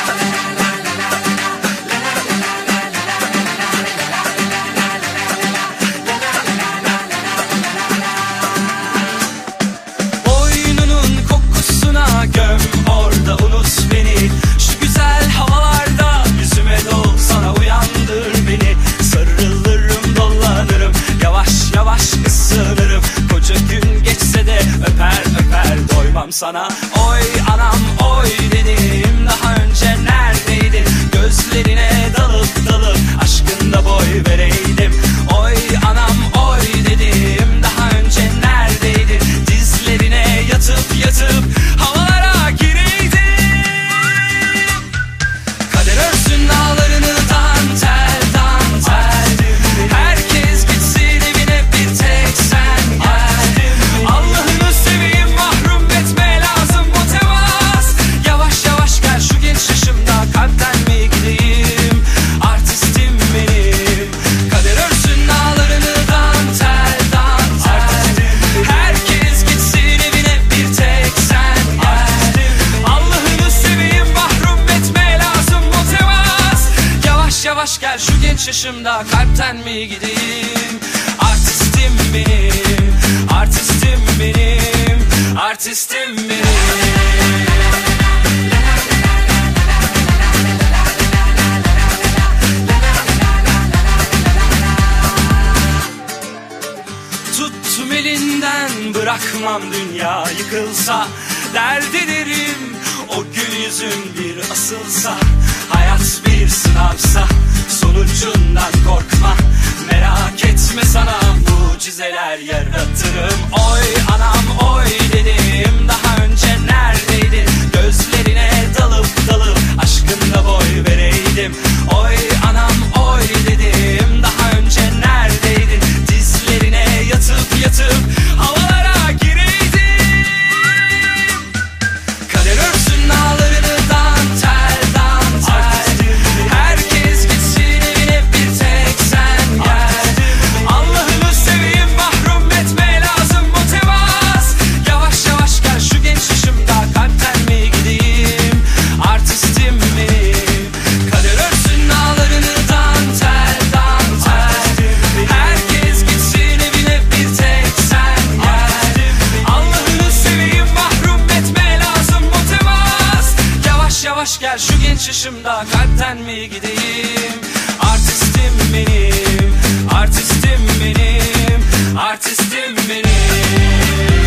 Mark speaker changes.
Speaker 1: Sana oy anam oy dedim, daha önce neredeydin? Gözlerine dalıp dalıp aşkında boy vereydim. Oy anam oy dedim, daha önce neredeydin? Dizlerine yatıp yatıp havalara gireydim. Kader örsün dağlarını dantel dantel, herkes gitsin evine bir tek sen gel. Allah'ını seveyim mahrum etme, lazım bu temas. Yavaş yavaş gel şu genç yaşımda, kalpten mi gideyim? Artistim benim. Kader örsün dağlarını dantel dantel, herkes gitsin evine bir tek sen gel. Allah'ını seveyim mahrum etme, lazım bu temas. Yavaş yavaş gel şu genç yaşımda, kalpten mi gideyim? Artistim benim, artistim benim, artistim benim. Tuttum elinden bırakmam, dünya yıkılsa dert ederim. O gül yüzün bir asılsa, hayat bir sınavsa sonucundan korkma. Merak etme, sana mucizeler yaratırım. Oy anam oy dedim, daha önce neredeydin? Gözlerine dalıp dalıp aşkında boy vereydim. Oy anam oy dedim, daha önce neredeydin? Dizlerine yatıp yatıp havalara gireydim. Kader örsün dağlarını dantel dantel, herkes gitsin evine bir tek sen gel. Allah'ını seveyim mahrum etme, lazım bu temas. Yavaş yavaş gel şu genç yaşımda, kalpten mi gideyim? Artistim benim. Kader örsün dağlarını dantel dantel, herkes gitsin evine bir tek sen gel. Allah'ını seveyim mahrum etme, lazım bu temas. Yavaş yavaş gel şu genç yaşımda, kalpten mi gideyim? Artistim benim, artistim benim, artistim benim.